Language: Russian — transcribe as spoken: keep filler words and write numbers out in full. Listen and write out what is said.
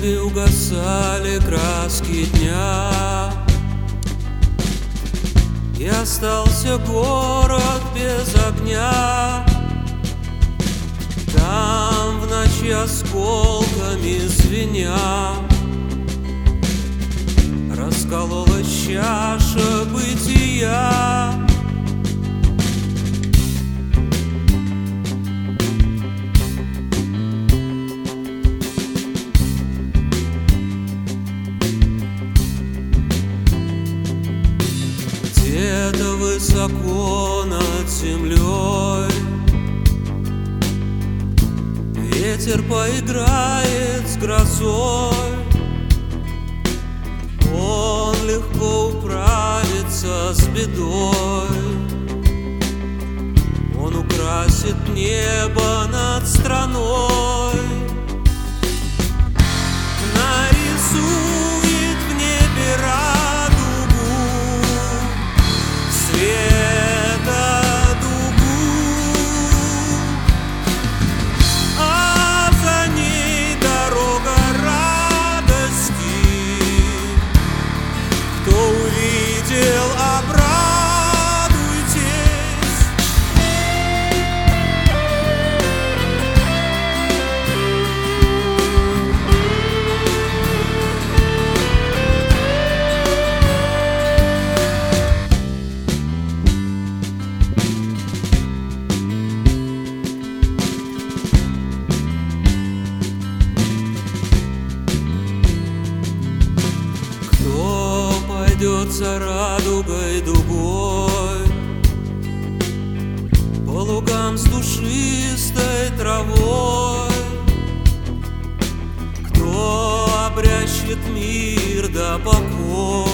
небе угасали краски дня, и остался город без огня. Там в ночи осколками звеня раскололась чаша бытия. Где-то высоко над землей ветер поиграет с грозой. Он легко управится с бедой, он украсит небо над страной, нарисует в небе радугу, света дугу, а за ней дорога радости. Кто увидел, обрадуйтесь. Кто пойдет за радугой дугой по лугам с душистой травой? Кто обрящет мир да покой